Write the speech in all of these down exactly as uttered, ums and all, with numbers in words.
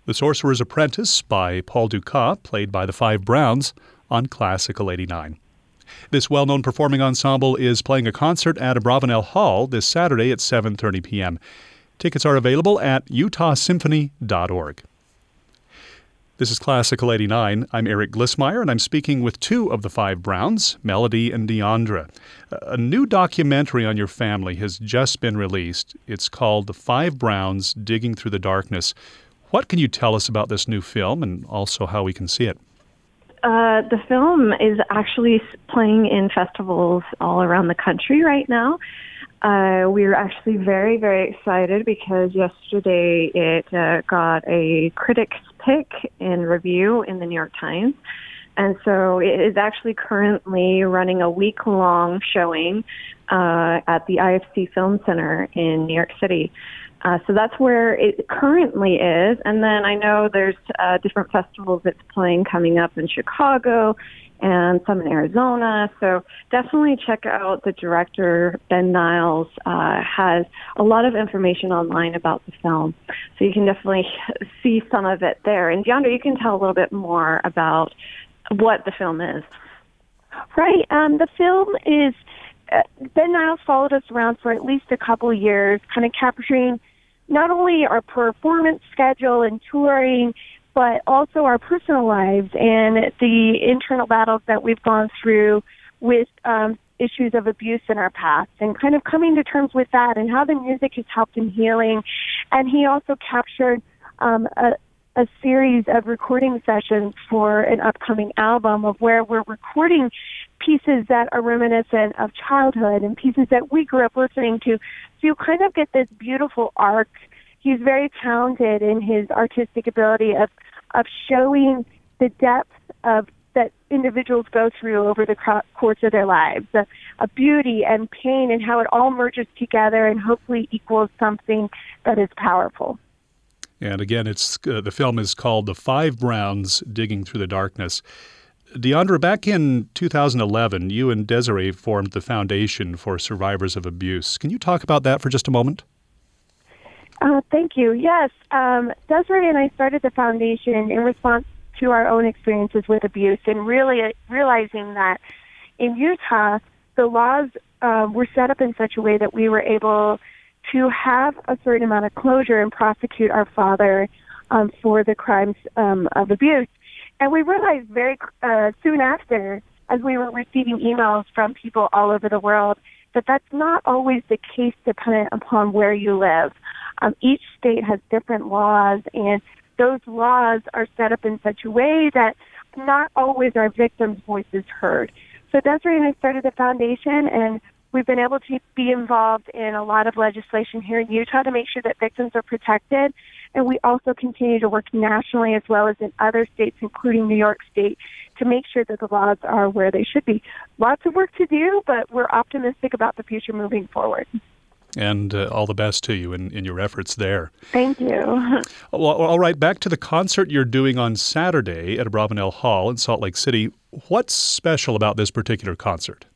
The Sorcerer's Apprentice by Paul Dukas, played by the Five Browns on Classical eighty-nine. This well-known performing ensemble is playing a concert at Abravanel Hall this Saturday at seven thirty p.m. Tickets are available at utah symphony dot org. This is Classical eighty-nine. I'm Eric Glissmeyer, and I'm speaking with two of the Five Browns, Melody and Deandra. A new documentary on your family has just been released. It's called The Five Browns Digging Through the Darkness. What can you tell us about this new film and also how we can see it? Uh, the film is actually playing in festivals all around the country right now. Uh, we are actually very, very excited because yesterday it uh, got a critic's pick in review in the New York Times. And so it is actually currently running a week-long showing uh, at the I F C Film Center in New York City. Uh, so that's where it currently is. And then I know there's uh, different festivals it's playing coming up in Chicago and some in Arizona. So definitely check out the director, Ben Niles, uh, has a lot of information online about the film. So you can definitely see some of it there. And Deandra, you can tell a little bit more about what the film is. Right. Um, the film is, uh, Ben Niles followed us around for at least a couple of years, kind of capturing not only our performance schedule and touring, but also our personal lives and the internal battles that we've gone through with um, issues of abuse in our past and kind of coming to terms with that and how the music has helped in healing. And he also captured um, a, a series of recording sessions for an upcoming album of where we're recording pieces that are reminiscent of childhood and pieces that we grew up listening to. So you kind of get this beautiful arc. He's very talented in his artistic ability of of showing the depth of that individuals go through over the course of their lives, a, a beauty and pain and how it all merges together and hopefully equals something that is powerful. And again, it's uh, the film is called The Five Browns Digging Through the Darkness. Deandra, back in two thousand eleven, you and Desiree formed the Foundation for Survivors of Abuse. Can you talk about that for just a moment? Uh, thank you. Yes, um, Desiree and I started the foundation in response to our own experiences with abuse and really realizing that in Utah, the laws uh, were set up in such a way that we were able to have a certain amount of closure and prosecute our father um, for the crimes um, of abuse. And we realized very uh, soon after, as we were receiving emails from people all over the world, that that's not always the case dependent upon where you live. Um, each state has different laws, and those laws are set up in such a way that not always are victims' voices heard. So Desiree and I started the foundation, and we've been able to be involved in a lot of legislation here in Utah to make sure that victims are protected. And we also continue to work nationally as well as in other states, including New York State, to make sure that the laws are where they should be. Lots of work to do, but we're optimistic about the future moving forward. And uh, all the best to you in, in your efforts there. Thank you. Well, all right, back to the concert you're doing on Saturday at Abravanel Hall in Salt Lake City. What's special about this particular concert?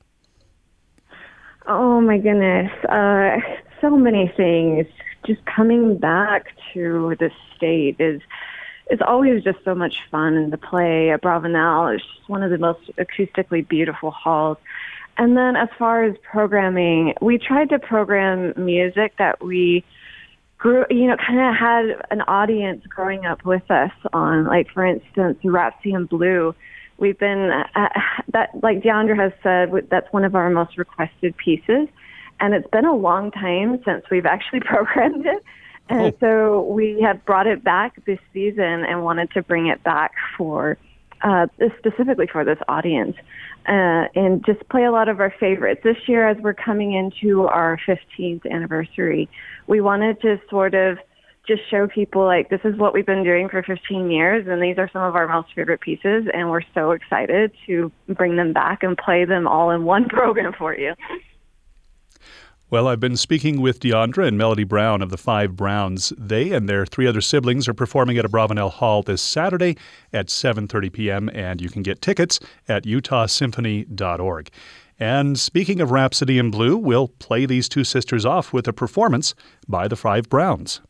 Oh, my goodness. Uh, so many things. Just coming back to the state is is always just so much fun. And the play at Abravanel is just one of the most acoustically beautiful halls. And then as far as programming, we tried to program music that we grew, you know, kind of had an audience growing up with us on, like, for instance, Rhapsody in Blue. We've been, uh, that, like Deandra has said, that's one of our most requested pieces. And it's been a long time since we've actually programmed it. And oh. so we have brought it back this season and wanted to bring it back for, uh, specifically for this audience. Uh, and just play a lot of our favorites. This year, as we're coming into our fifteenth anniversary, we wanted to sort of just show people, like, this is what we've been doing for fifteen years, and these are some of our most favorite pieces, and we're so excited to bring them back and play them all in one program for you. Well, I've been speaking with Deandra and Melody Brown of the Five Browns. They and their three other siblings are performing at Abravanel Hall this Saturday at seven thirty p.m., and you can get tickets at utah symphony dot org. And speaking of Rhapsody in Blue, we'll play these two sisters off with a performance by the Five Browns.